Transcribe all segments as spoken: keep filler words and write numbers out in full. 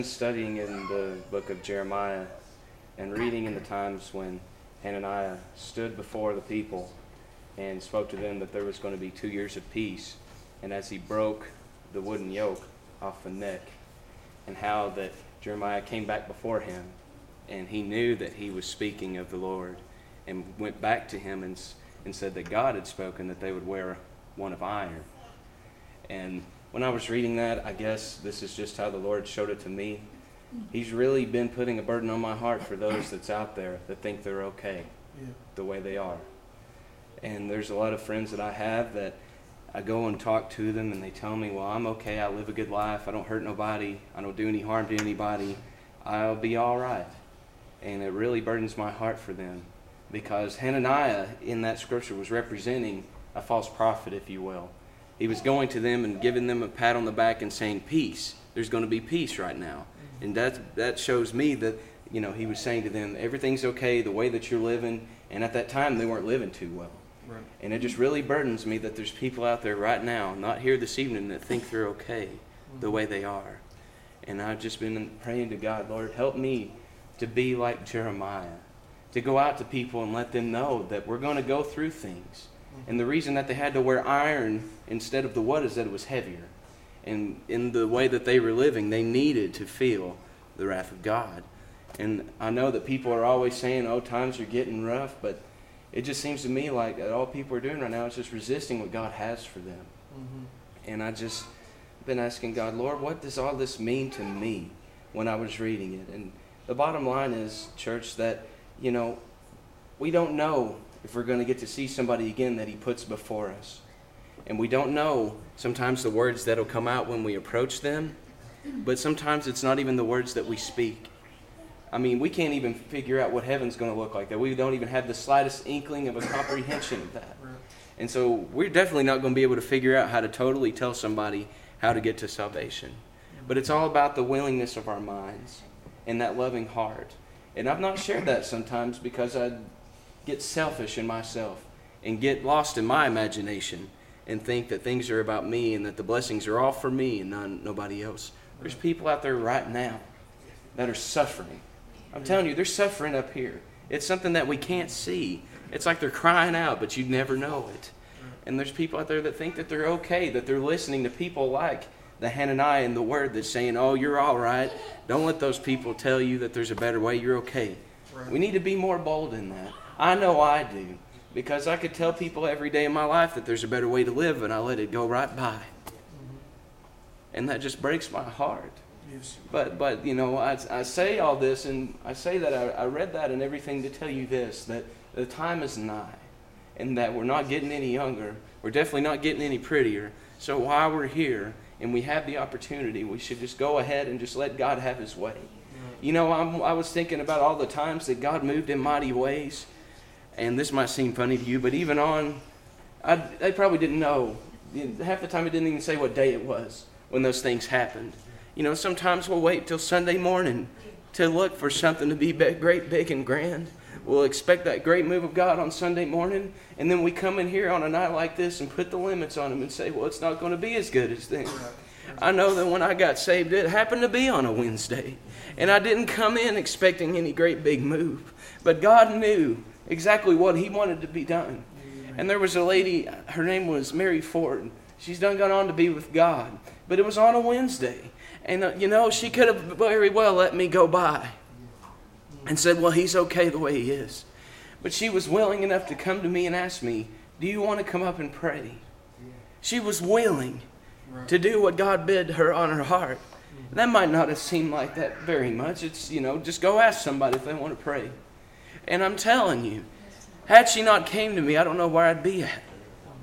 Studying in the book of Jeremiah and reading in the times when Hananiah stood before the people and spoke to them that there was going to be two years of peace, and as he broke the wooden yoke off the neck, and how that Jeremiah came back before him and he knew that he was speaking of the Lord, and went back to him and, and said that God had spoken that they would wear one of iron. And when I was reading that, I guess this is just how the Lord showed it to me. He's really been putting a burden on my heart for those that's out there that think they're okay yeah. the way they are. And there's a lot of friends that I have that I go and talk to them and they tell me, well, I'm okay, I live a good life, I don't hurt nobody, I don't do any harm to anybody, I'll be all right. And it really burdens my heart for them, because Hananiah in that scripture was representing a false prophet, if you will. He was going to them and giving them a pat on the back and saying, peace. There's going to be peace right now. And that that shows me that, you know, he was saying to them, everything's okay, the way that you're living. And at that time, they weren't living too well. Right. And it just really burdens me that there's people out there right now, not here this evening, that think they're okay the way they are. And I've just been praying to God, Lord, help me to be like Jeremiah, to go out to people and let them know that we're going to go through things. And the reason that they had to wear iron instead of the wood is that it was heavier. And in the way that they were living, they needed to feel the wrath of God. And I know that people are always saying, oh, times are getting rough, but it just seems to me like that all people are doing right now is just resisting what God has for them. Mm-hmm. And I just been asking God, Lord, what does all this mean to me when I was reading it? And the bottom line is, church, that, you know, we don't know if we're going to get to see somebody again that he puts before us. And we don't know sometimes the words that will come out when we approach them, but sometimes it's not even the words that we speak. I mean, we can't even figure out what heaven's going to look like, that we don't even have the slightest inkling of a comprehension of that. And so we're definitely not going to be able to figure out how to totally tell somebody how to get to salvation. But it's all about the willingness of our minds and that loving heart. And I've not shared that sometimes because I get selfish in myself and get lost in my imagination and think that things are about me and that the blessings are all for me and none, nobody else. There's people out there right now that are suffering. I'm telling you, they're suffering up here. It's something that we can't see. It's like they're crying out, but you'd never know it. And there's people out there that think that they're okay, that they're listening to people like the Hananiah in the Word that's saying, oh, you're all right. Don't let those people tell you that there's a better way. You're okay. We need to be more bold in that. I know I do, because I could tell people every day in my life that there's a better way to live, and I let it go right by. Mm-hmm. And that just breaks my heart. Yes. But, but you know, I, I say all this, and I say that I, I read that and everything to tell you this, that the time is nigh, and that we're not getting any younger. We're definitely not getting any prettier. So while we're here and we have the opportunity, we should just go ahead and just let God have His way. Mm-hmm. You know, I'm, I was thinking about all the times that God moved in mighty ways. And this might seem funny to you, but even on, I, they probably didn't know. Half the time it didn't even say what day it was when those things happened. You know, sometimes we'll wait till Sunday morning to look for something to be big, great, big, and grand. We'll expect that great move of God on Sunday morning, and then we come in here on a night like this and put the limits on Him and say, well, it's not going to be as good as then. I know that when I got saved, it happened to be on a Wednesday, and I didn't come in expecting any great big move, but God knew exactly what He wanted to be done. And there was a lady, her name was Mary Ford. She's done gone on to be with God. But it was on a Wednesday. And, uh, you know, she could have very well let me go by and said, well, he's okay the way he is. But she was willing enough to come to me and ask me, do you want to come up and pray? She was willing to do what God bid her on her heart. That might not have seemed like that very much. It's, you know, just go ask somebody if they want to pray. And I'm telling you, had she not came to me, I don't know where I'd be at.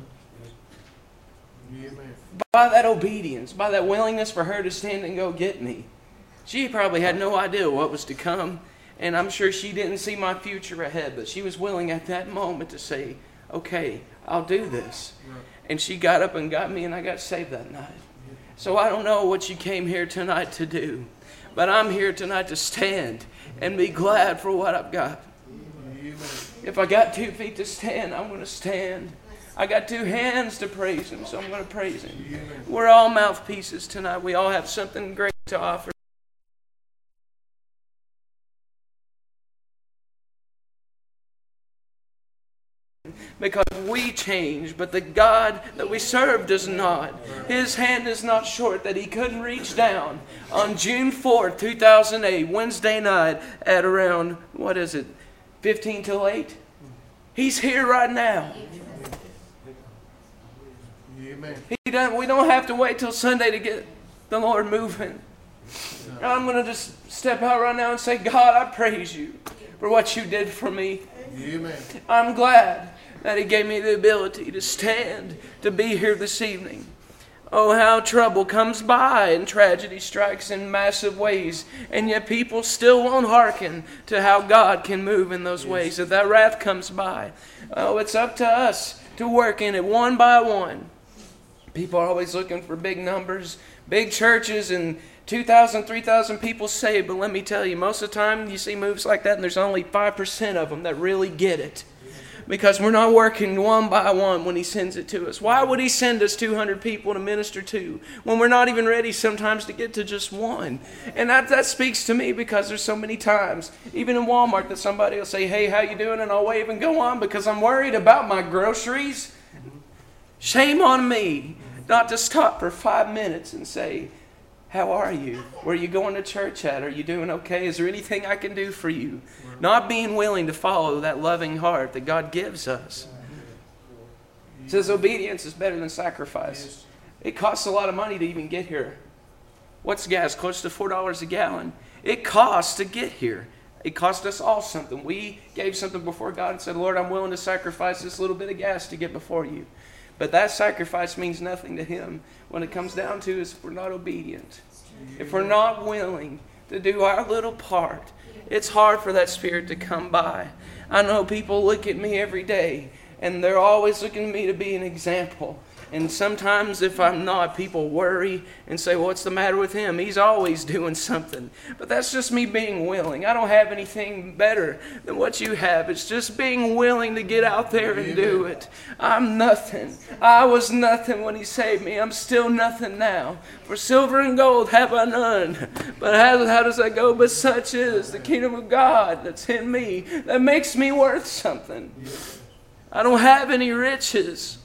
By that obedience, by that willingness for her to stand and go get me, she probably had no idea what was to come. And I'm sure she didn't see my future ahead, but she was willing at that moment to say, okay, I'll do this. And she got up and got me, and I got saved that night. So I don't know what you came here tonight to do, but I'm here tonight to stand and be glad for what I've got. If I got two feet to stand, I'm going to stand. I got two hands to praise Him, so I'm going to praise Him. We're all mouthpieces tonight. We all have something great to offer. because we change, but the God that we serve does not. His hand is not short that He couldn't reach down on June fourth, two thousand eight, Wednesday night at around, what is it, fifteen till eight? He's here right now. He don't, we don't have to wait till Sunday to get the Lord moving. I'm going to just step out right now and say, God, I praise You for what You did for me. Amen. I'm glad that He gave me the ability to stand, to be here this evening. Oh, how trouble comes by and tragedy strikes in massive ways, and yet people still won't hearken to how God can move in those ways. That that wrath comes by. Oh, it's up to us to work in it one by one. People are always looking for big numbers, big churches, and two thousand, three thousand people saved. But let me tell you, most of the time you see moves like that, and there's only five percent of them that really get it. Because we're not working one by one when He sends it to us. Why would He send us two hundred people to minister to when we're not even ready sometimes to get to just one? And that, that speaks to me, because there's so many times, even in Walmart, that somebody will say, hey, how you doing? And I'll wave and go on because I'm worried about my groceries. Shame on me not to stop for five minutes and say, how are you? Where are you going to church at? Are you doing okay? Is there anything I can do for you? Not being willing to follow that loving heart that God gives us. It says obedience is better than sacrifice. It costs a lot of money to even get here. What's gas? Close to four dollars a gallon. It costs to get here. It cost us all something. We gave something before God and said, Lord, I'm willing to sacrifice this little bit of gas to get before You. But that sacrifice means nothing to Him when it comes down to is if we're not obedient. If we're not willing to do our little part, it's hard for that Spirit to come by. I know people look at me every day, and they're always looking at me to be an example. And sometimes if I'm not, people worry and say, well, what's the matter with him? He's always doing something. But that's just me being willing. I don't have anything better than what you have. It's just being willing to get out there and do it. I'm nothing. I was nothing when He saved me. I'm still nothing now. For silver and gold have I none. But how, how does that go? But such is the kingdom of God that's in me that makes me worth something. I don't have any riches.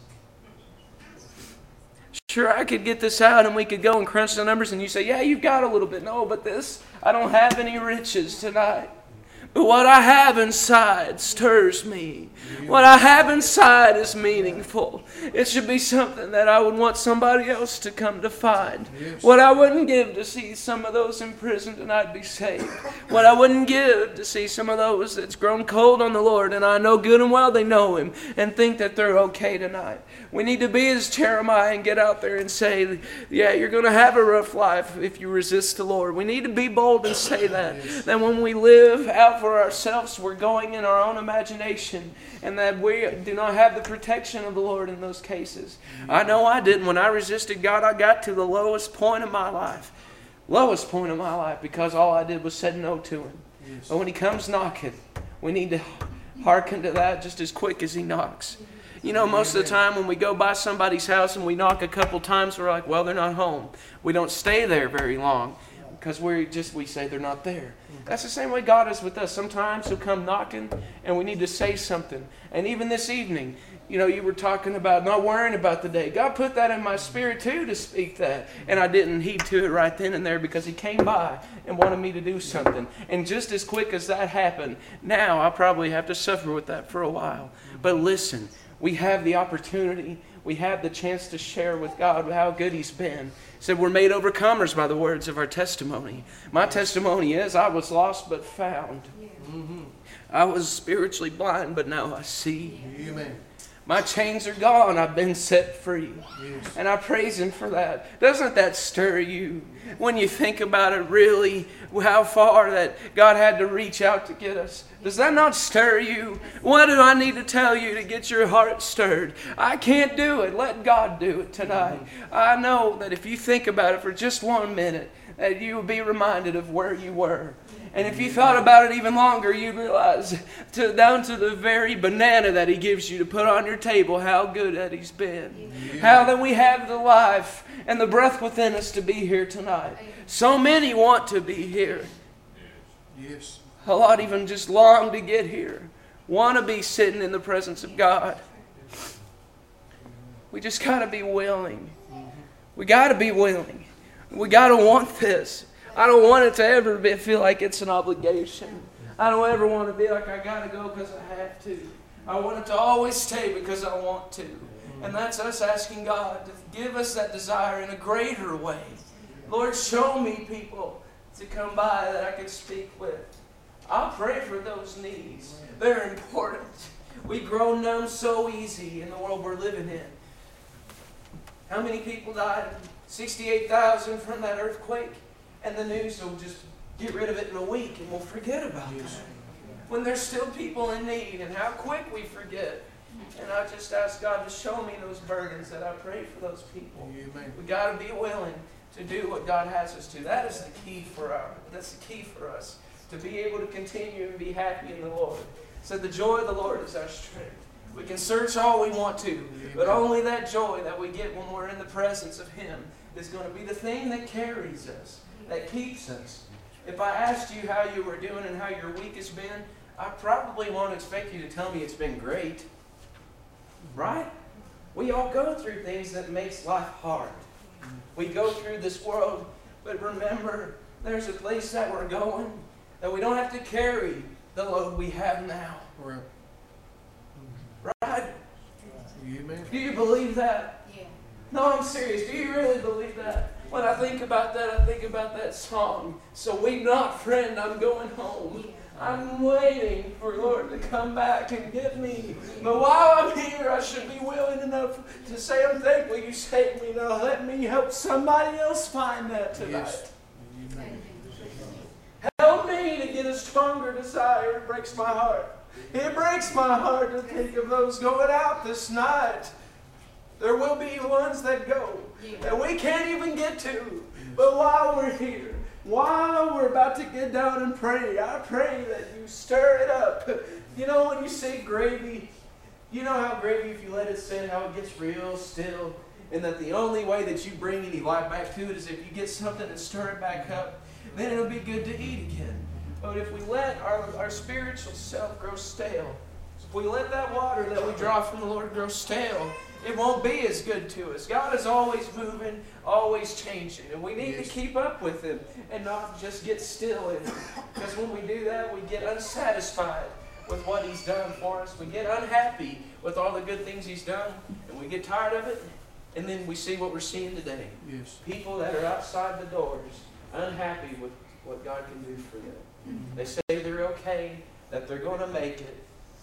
Sure, I could get this out and we could go and crunch the numbers and you say, yeah, you've got a little bit. No, but this, I don't have any riches tonight. But what I have inside stirs me. What I have inside is meaningful. It should be something that I would want somebody else to come to find. What I wouldn't give to see some of those in prison tonight be saved. What I wouldn't give to see some of those that's grown cold on the Lord, and I know good and well they know Him, and think that they're okay tonight. We need to be as Jeremiah and get out there and say, yeah, you're going to have a rough life if you resist the Lord. We need to be bold and say that. That when we live out for ourselves, we're going in our own imagination, and that we do not have the protection of the Lord in those cases. I know I didn't. When I resisted God, I got to the lowest point of my life. Lowest point of my life, because all I did was said no to Him. Yes. But when He comes knocking, we need to hearken to that just as quick as He knocks. You know, most of the time when we go by somebody's house and we knock a couple times, we're like, well, they're not home. We don't stay there very long because we just we say they're not there. That's the same way God is with us. Sometimes He'll come knocking and we need to say something. And even this evening, you know, you were talking about not worrying about the day. God put that in my spirit too to speak that. And I didn't heed to it right then and there because He came by and wanted me to do something. And just as quick as that happened, now I'll probably have to suffer with that for a while. But listen, we have the opportunity. We have the chance to share with God how good He's been. He said we're made overcomers by the words of our testimony. My testimony is I was lost but found. Mm-hmm. I was spiritually blind but now I see. Amen. My chains are gone. I've been set free. Yes. And I praise Him for that. Doesn't that stir you when you think about it really, how far that God had to reach out to get us? Does that not stir you? What do I need to tell you to get your heart stirred? I can't do it. Let God do it tonight. Mm-hmm. I know that if you think about it for just one minute, that you will be reminded of where you were. And if you thought about it even longer, you'd realize to, down to the very banana that He gives you to put on your table, how good that He's been. Yeah. How that we have the life and the breath within us to be here tonight. So many want to be here. Yes. A lot even just long to get here. Want to be sitting in the presence of God. We just got to be willing. We got to be willing. We got to want this. I don't want it to ever be, feel like it's an obligation. I don't ever want to be like I got to go because I have to. I want it to always stay because I want to. And that's us asking God to give us that desire in a greater way. Lord, show me people to come by that I can speak with. I'll pray for those needs. They're important. We grow numb so easy in the world we're living in. How many people died? sixty-eight thousand from that earthquake. And the news will just get rid of it in a week and we'll forget about it. When there's still people in need, and how quick we forget. And I just ask God to show me those burdens that I pray for those people. We got to be willing to do what God has us to. That is the key for our. That's the key for us to be able to continue and be happy in the Lord. So the joy of the Lord is our strength. We can search all we want to, but only that joy that we get when we're in the presence of Him is going to be the thing that carries us, that keeps us. If I asked you how you were doing and how your week has been, I probably won't expect you to tell me it's been great. Right? We all go through things that makes life hard. We go through this world, but remember, there's a place that we're going that we don't have to carry the load we have now. Right. Right? Amen. Do you believe that? Yeah. No, I'm serious. Do you really believe that? When I think about that, I think about that song. So weep not, friend, I'm going home. I'm waiting for Lord to come back and get me. But while I'm here, I should be willing enough to say, I'm thankful you saved me. Now let me help somebody else find that tonight. Yes. Help me to get a stronger desire. It breaks my heart. It breaks my heart to think of those going out this night. There will be ones that go that we can't even get to. But while we're here, while we're about to get down and pray, I pray that you stir it up. You know when you say gravy, you know how gravy, if you let it sit, how it gets real still, and that the only way that you bring any life back to it is if you get something and stir it back up, then it'll be good to eat again. But if we let our, our spiritual self grow stale, if we let that water that we draw from the Lord grow stale, it won't be as good to us. God is always moving, always changing. And we need yes. to keep up with Him and not just get still in Him. Because when we do that, we get unsatisfied with what He's done for us. We get unhappy with all the good things He's done. And we get tired of it. And then we see what we're seeing today. Yes. People that are outside the doors, unhappy with what God can do for them. Mm-hmm. They say they're okay, that they're going to make it.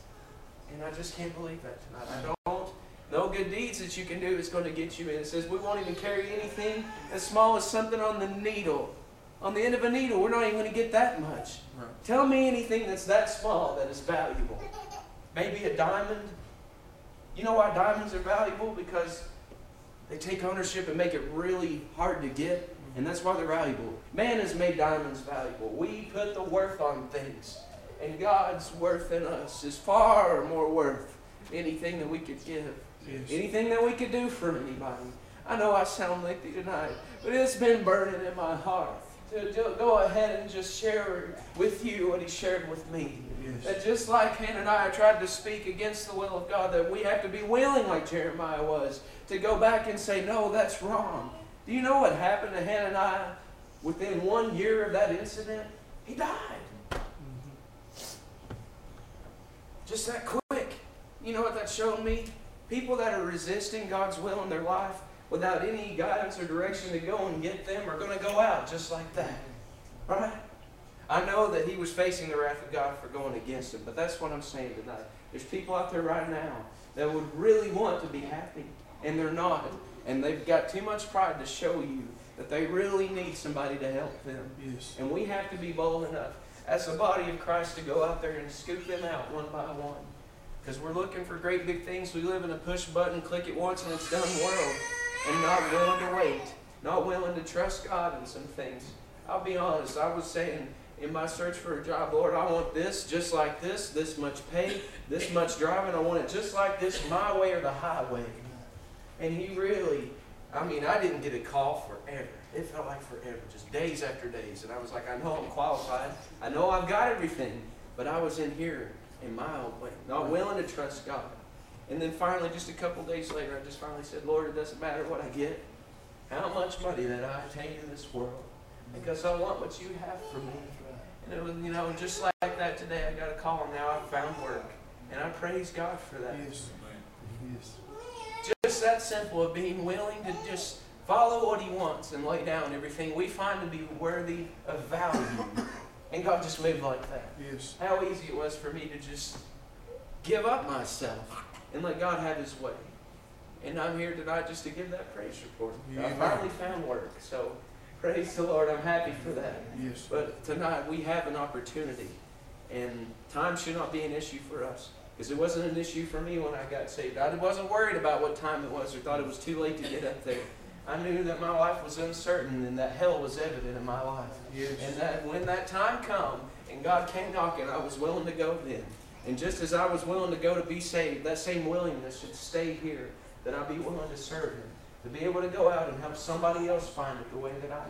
And I just can't believe that tonight. I don't. No good deeds that you can do is going to get you in. It says we won't even carry anything as small as something on the needle. On the end of a needle, we're not even going to get that much. Right. Tell me anything that's that small that is valuable. Maybe a diamond. You know why diamonds are valuable? Because they take ownership and make it really hard to get. And that's why they're valuable. Man has made diamonds valuable. We put the worth on things. And God's worth in us is far more worth anything that we could give. Yes. Anything that we could do for anybody. I know I sound lengthy tonight, but it's been burning in my heart to go ahead and just share with you what He shared with me. Yes. That just like Hananiah tried to speak against the will of God, that we have to be willing, like Jeremiah was, to go back and say, no, that's wrong. Do you know what happened to Hananiah within one year of that incident? He died. Mm-hmm. Just that quick. You know what that showed me? People that are resisting God's will in their life without any guidance or direction to go and get them are going to go out just like that. Right? I know that he was facing the wrath of God for going against him, but that's what I'm saying tonight. There's people out there right now that would really want to be happy, and they're not. And they've got too much pride to show you that they really need somebody to help them. Yes. And we have to be bold enough as the body of Christ to go out there and scoop them out one by one. Because we're looking for great big things. We live in a push button, click it once and it's done world. And not willing to wait. Not willing to trust God in some things. I'll be honest, I was saying in my search for a job, Lord, I want this just like this, this much pay, this much driving. I want it just like this, my way or the highway. And He really, I mean, I didn't get a call forever. It felt like forever, just days after days. And I was like, I know I'm qualified. I know I've got everything. But I was in here in my own way, not willing to trust God. And then finally, just a couple days later, I just finally said, Lord, it doesn't matter what I get, how much money that I attain in this world, because I want what you have for me. And it was, you know, just like that today, I got a call and now I've found work. And I praise God for that. Yes. Yes. Just that simple of being willing to just follow what he wants and lay down everything we find to be worthy of value. And God just moved like that. Yes. How easy it was for me to just give up myself and let God have his way. And I'm here tonight just to give that praise report. Yeah. I finally found work. So praise the Lord. I'm happy for that. Yes. But tonight we have an opportunity. And time should not be an issue for us. Because it wasn't an issue for me when I got saved. I wasn't worried about what time it was or thought it was too late to get up there. I knew that my life was uncertain and that hell was evident in my life. Yes. And that when that time come and God came knocking, I was willing to go then. And just as I was willing to go to be saved, that same willingness should stay here, that I'll be willing to serve him. To be able to go out and help somebody else find it the way that I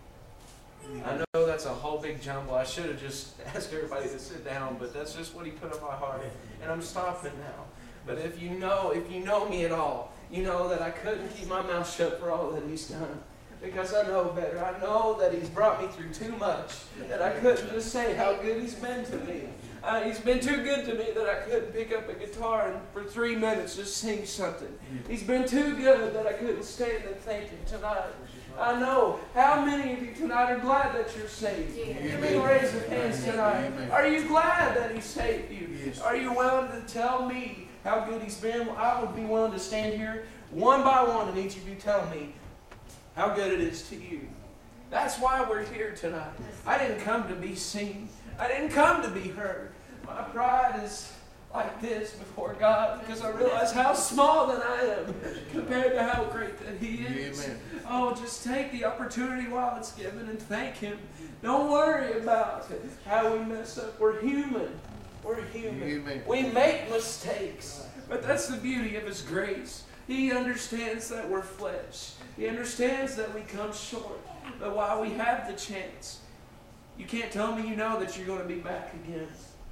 did. I know that's a whole big jumble. I should have just asked everybody to sit down, but that's just what he put on my heart. And I'm stopping now. But if you know, if you know me at all, you know that I couldn't keep my mouth shut for all that he's done. Because I know better. I know that he's brought me through too much. That I couldn't just say how good he's been to me. Uh, he's been too good to me that I couldn't pick up a guitar and for three minutes just sing something. He's been too good that I couldn't stand and thank him tonight. I know. How many of you tonight are glad that you're saved? Give me a raise of hands tonight. Are you glad that he saved you? Yes. Are you willing to tell me how good he's been? I would be willing to stand here one by one and each of you tell me how good it is to you. That's why we're here tonight. I didn't come to be seen. I didn't come to be heard. My pride is like this before God because I realize how small that I am compared to how great that he is. Amen. Oh, just take the opportunity while it's given and thank him. Don't worry about how we mess up. We're human. We're human. Amen. We make mistakes. But that's the beauty of his grace. He understands that we're flesh. He understands that we come short. But while we have the chance, you can't tell me you know that you're going to be back again.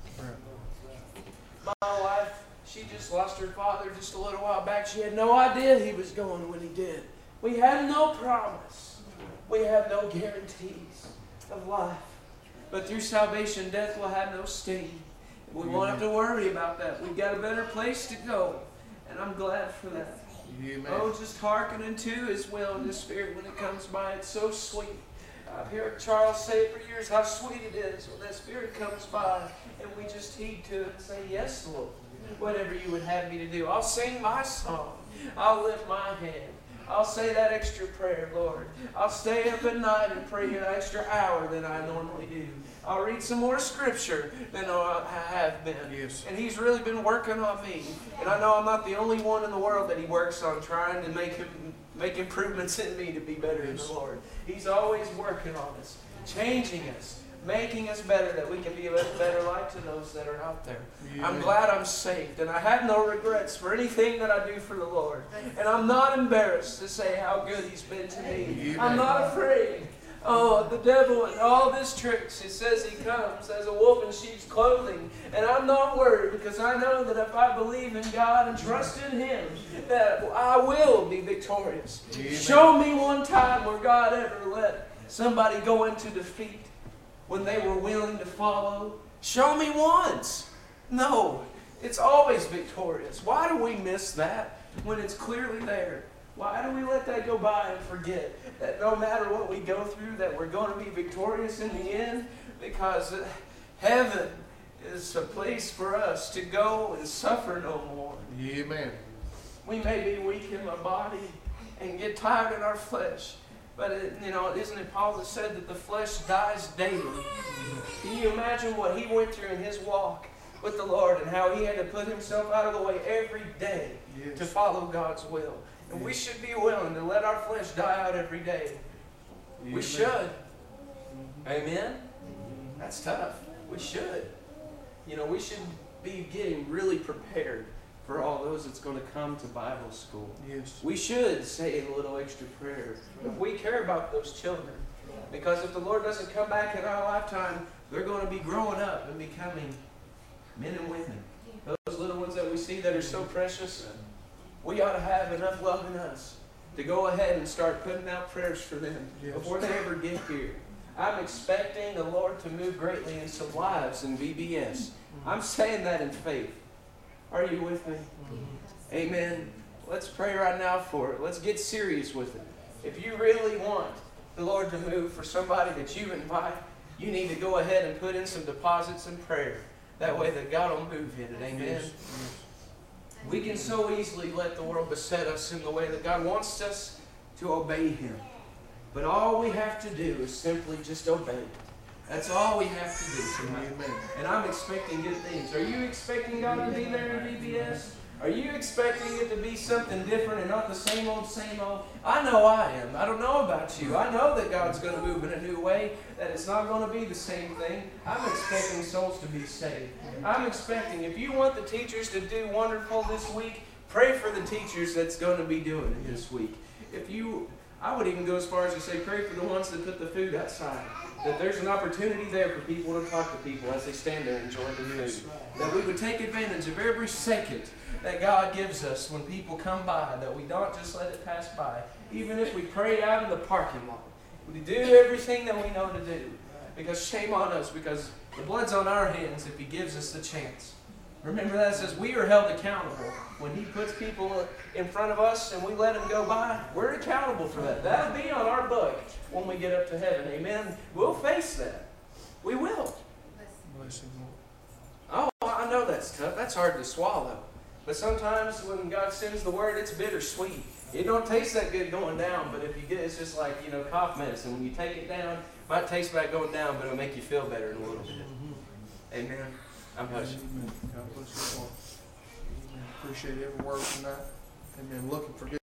My wife, she just lost her father just a little while back. She had no idea he was going when he did. We had no promise. We had no guarantees of life. But through salvation, death will have no sting. We won't have to worry about that. We've got a better place to go. And I'm glad for that. Amen. Oh, just hearkening to his will and his spirit when it comes by. It's so sweet. I've heard Charles say for years how sweet it is when that spirit comes by and we just heed to it and say, yes, Lord, whatever you would have me to do. I'll sing my song. I'll lift my hand. I'll say that extra prayer, Lord. I'll stay up at night and pray an extra hour than I normally do. I'll read some more scripture than I have been. Yes. And he's really been working on me. And I know I'm not the only one in the world that he works on trying to make him make improvements in me to be better in the Lord. He's always working on us, changing us, making us better, that we can be a better light to those that are out there. Yeah. I'm glad I'm saved, and I have no regrets for anything that I do for the Lord. And I'm not embarrassed to say how good he's been to me. I'm not afraid. Oh, the devil and all of his tricks. It says he comes as a wolf in sheep's clothing. And I'm not worried because I know that if I believe in God and trust in him, that I will be victorious. Amen. Show me one time where God ever let somebody go into defeat when they were willing to follow. Show me once. No, it's always victorious. Why do we miss that when it's clearly there? Why do we let that go by and forget that no matter what we go through, that we're going to be victorious in the end? Because heaven is a place for us to go and suffer no more. Amen. We may be weak in the body and get tired in our flesh. But, it, you know, isn't it Paul that said that the flesh dies daily? Can you imagine what he went through in his walk with the Lord and how he had to put himself out of the way every day Yes. to follow God's will? And we should be willing to let our flesh die out every day. Amen. We should. Amen? That's tough. We should. You know, we should be getting really prepared for all those that's going to come to Bible school. Yes. We should say a little extra prayer if we care about those children. Because if the Lord doesn't come back in our lifetime, they're going to be growing up and becoming men and women. Those little ones that we see that are so precious, we ought to have enough love in us to go ahead and start putting out prayers for them Yes. before they ever get here. I'm expecting the Lord to move greatly in some lives in V B S. I'm saying that in faith. Are you with me? Amen. Let's pray right now for it. Let's get serious with it. If you really want the Lord to move for somebody that you invite, you need to go ahead and put in some deposits in prayer. That way that God will move in it. Amen. Yes. We can so easily let the world beset us in the way that God wants us to obey Him. But all we have to do is simply just obey. That's all we have to do tonight. Amen. And I'm expecting good things. Are you expecting God to be there in V B S? Are you expecting it to be something different and not the same old, same old? I know I am. I don't know about you. I know that God's going to move in a new way, that it's not going to be the same thing. I'm expecting souls to be saved. I'm expecting, if you want the teachers to do wonderful this week, pray for the teachers that's going to be doing it this week. If you, I would even go as far as to say, pray for the ones that put the food outside. That there's an opportunity there for people to talk to people as they stand there enjoying the food. That we would take advantage of every second that God gives us when people come by, that we don't just let it pass by. Even if we pray out in the parking lot. We do everything that we know to do. Because shame on us, because the blood's on our hands if He gives us the chance. Remember that it says we are held accountable. When He puts people in front of us and we let them go by, we're accountable for that. That'll be on our book when we get up to heaven. Amen. We'll face that. We will. Bless Him, Lord. Oh, I know that's tough. That's hard to swallow. But sometimes when God sends the word, it's bittersweet. It don't taste that good going down, but if you get, it's just like, you know, cough medicine. When you take it down, it might taste bad going down, but it'll make you feel better in a little bit. Amen. I'm hushing. Amen. God bless you, Lord. Amen. Appreciate every word tonight. Amen. Looking for good.